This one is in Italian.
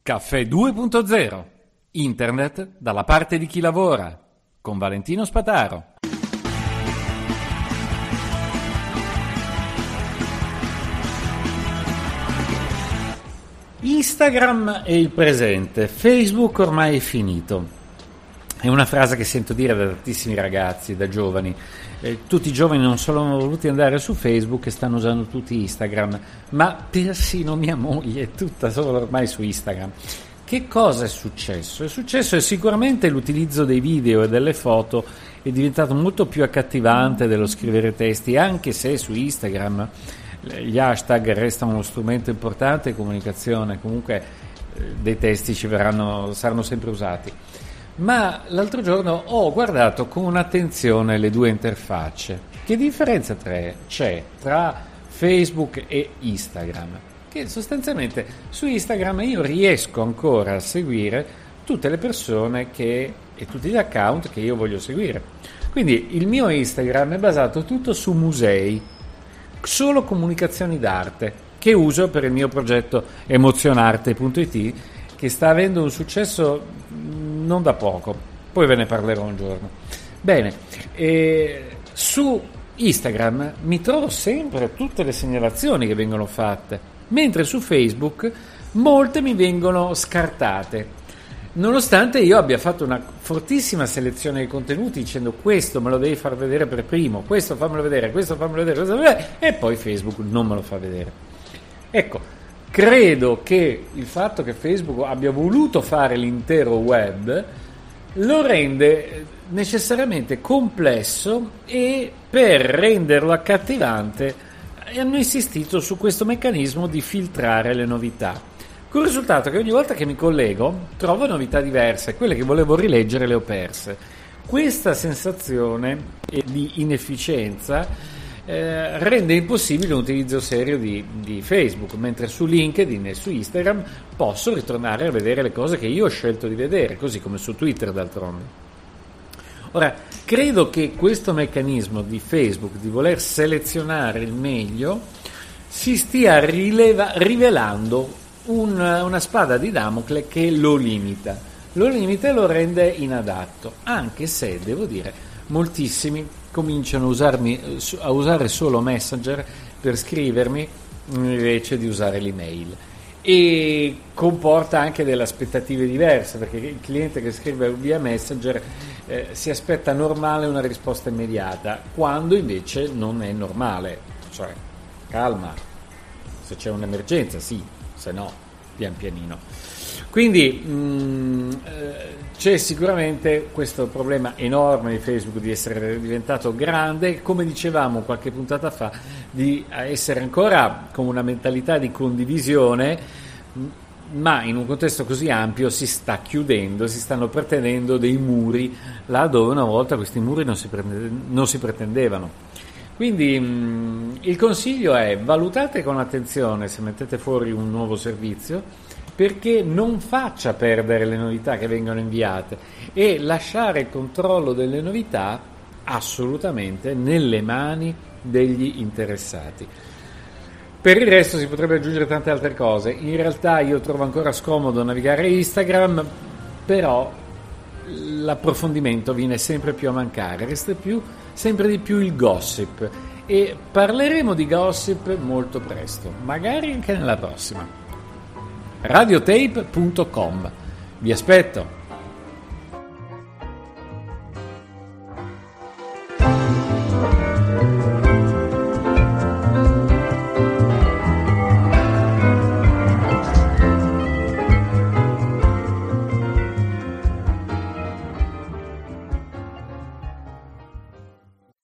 Caffè 2.0. Internet dalla parte di chi lavora. Con Valentino Spataro. Instagram è il presente, Facebook ormai è finito. È una frase che sento dire da tantissimi ragazzi, da giovani. Tutti i giovani non sono voluti andare su Facebook e stanno usando tutti Instagram, ma persino mia moglie è tutta solo ormai su Instagram. Che cosa è successo? È successo sicuramente l'utilizzo dei video e delle foto è diventato molto più accattivante dello scrivere testi, anche se su Instagram gli hashtag restano uno strumento importante di comunicazione, comunque dei testi saranno sempre usati. Ma l'altro giorno ho guardato con attenzione le due interfacce. Che differenza c'è tra Facebook e Instagram? Che sostanzialmente su Instagram io riesco ancora a seguire tutte le persone e tutti gli account che io voglio seguire. Quindi il mio Instagram è basato tutto su musei, solo comunicazioni d'arte, che uso per il mio progetto emozionarte.it, che sta avendo un successo non da poco, poi ve ne parlerò un giorno. Bene, su Instagram mi trovo sempre tutte le segnalazioni che vengono fatte, mentre su Facebook molte mi vengono scartate, nonostante io abbia fatto una fortissima selezione dei contenuti dicendo questo me lo devi far vedere per primo, questo fammelo vedere, questo fammelo vedere, e poi Facebook non me lo fa vedere. Ecco, credo che il fatto che Facebook abbia voluto fare l'intero web lo rende necessariamente complesso, e per renderlo accattivante hanno insistito su questo meccanismo di filtrare le novità, con il risultato che ogni volta che mi collego trovo novità diverse, quelle che volevo rileggere le ho perse. Questa sensazione di inefficienza rende impossibile un utilizzo serio di Facebook, mentre su LinkedIn e su Instagram posso ritornare a vedere le cose che io ho scelto di vedere, così come su Twitter d'altronde. Ora, credo che questo meccanismo di Facebook di voler selezionare il meglio si stia rivelando una spada di Damocle che lo limita e lo rende inadatto, anche se, devo dire, moltissimi cominciano a usare solo Messenger per scrivermi invece di usare l'email, e comporta anche delle aspettative diverse, perché il cliente che scrive via Messenger si aspetta normale una risposta immediata, quando invece non è normale, cioè calma, se c'è un'emergenza sì, se no pian pianino. Quindi c'è sicuramente questo problema enorme di Facebook di essere diventato grande, come dicevamo qualche puntata fa, di essere ancora con una mentalità di condivisione, ma in un contesto così ampio si sta chiudendo, si stanno pretendendo dei muri là dove una volta questi muri non si pretendevano. Quindi il consiglio è: valutate con attenzione se mettete fuori un nuovo servizio, perché non faccia perdere le novità che vengono inviate, e lasciare il controllo delle novità assolutamente nelle mani degli interessati. Per il resto si potrebbe aggiungere tante altre cose. In realtà io trovo ancora scomodo navigare Instagram, però l'approfondimento viene sempre più a mancare, resta sempre di più il gossip, e parleremo di gossip molto presto, magari anche nella prossima. Radiotape.com. Vi aspetto.